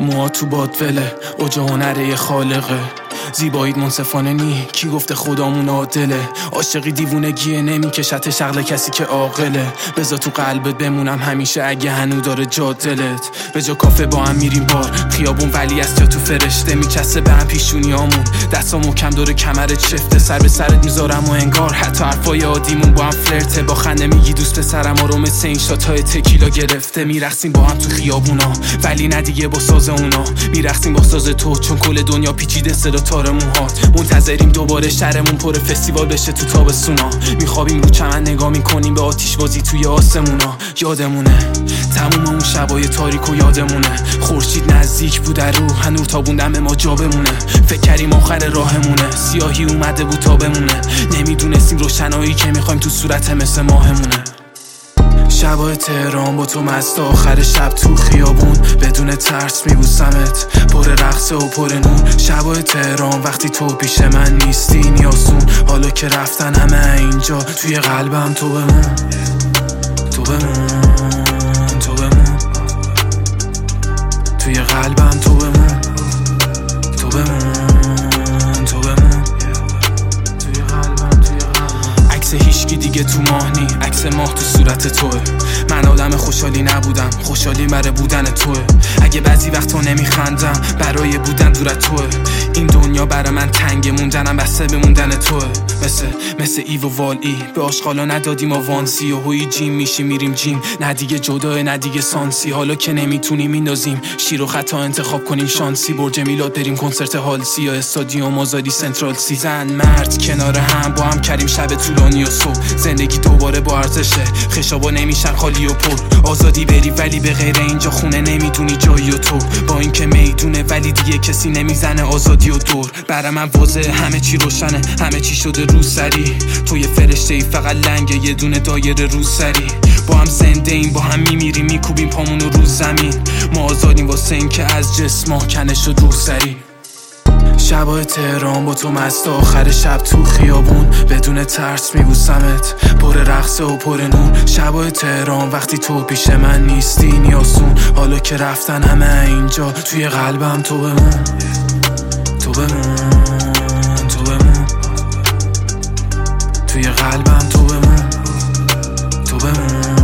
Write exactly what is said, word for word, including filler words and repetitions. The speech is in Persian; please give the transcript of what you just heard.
موها تو بادوله، اوج هنره خالقه. زیبایید منصفانه نی، کی گفته خدامون عادله؟ عاشقی دیوونگیه، نمیکشت شغل کسی که عاقله. بذار تو قلبت بمونم همیشه اگه هنو داره جا دلت. به جا کافه با هم میریم بار خیابون، ولی از جا تو فرشته میچسته به هم پیشونیامون. دستا محکم دور کمرت شفته، سر به سرت میذارم و انگار حتی حرفای عادیمون با هم فلرته. با خنده میگی دوست پسرم رو مثل این شاتای تکیلا گرفته. میرقصیم با هم تو خیابونا، ولی نه دیگه با ساز اونا. میرقصیم با ساز تو، چون کل دنیا پیچیده صدا تارمون هات. منتظریم دوباره شهرمون پر فستیوال بشه تو تابستونا. میخوابیم رو چمن نگاه میکنیم به آتیش بازی توی آسمونا. یادمونه تموم اون شبای تاریک و یادمونه خورشید نزدیک بود رو هنور تابوندم ما جا بمونه. فکر کردیم آخر راهمونه، سیاهی اومده بود تا بمونه. نمیدونستیم روشنایی که میخوایم تو صورت مثل ماهمونه. شبای تهران با تو مست، آخر شب تو خیابون بدون ترس میبوسمت، پر رقصه و پر نور. شبای تهران وقتی تو پیش من نیستی نیاسون، حالا که رفتن همه اینجا توی قلبم تو بمون. تو بمون، تو بمون توی قلبم، تو بمون. تو بمون، تو بمون توی قلبم، توی قلبم. عکس هیچکی دیگه تو ماه نی، عکس ماه تو صورت توه. من آدم خوشحالی نبودم، خوشحالی برای بودن توه. اگه بعضی وقتا نمیخندم برای بودن دور توه. این دنیا برای من تنگه، موندنم بسته به موندن توه. مثل مثل ایو و وال ای به آشغالا ندادیم آوانسی و هوی جیم میشیم میریم جیم. نه دیگه جداه، نه دیگه سانسی، حالا که نمیتونیم میندازیم شیر و خطا انتخاب کنیم شانسی. برج میلاد بریم کنسرت هالسی یا استادیوم آزادی سنترال سی. زن مرد کنار هم با هم کردیم شب طولانی و صبح. زندگی دوباره با ارزشه، خشابا نمیشن خالی و پر. آزادی بری ولی به غیر اینجا خونه نمیدونی جایی و تو. با اینکه میدونه ولی دیگه کسی نمیزنه آزادی و دور. برای من واضحه همه چی روشنه، همه چی شده رو سری. تو یه فرشته ای فقط لنگه، یه دونه دایره رو سری. با هم زنده ایم، با هم میمیریم، میکوبیم پامونو رو زمین. ما آزادیم واسه این که از جسم کنه شد رو سری. شبای تهران با تو مست، آخر شب تو خیابون بدون ترس میبوسمت، پر رقصه و پر نور. شبای تهران وقتی تو پیش من نیستی نیاسون، حالا که رفتن همه اینجا توی قلبم تو بمون. تو بمون، تو بمون توی قلبم، تو بمون. تو بمون.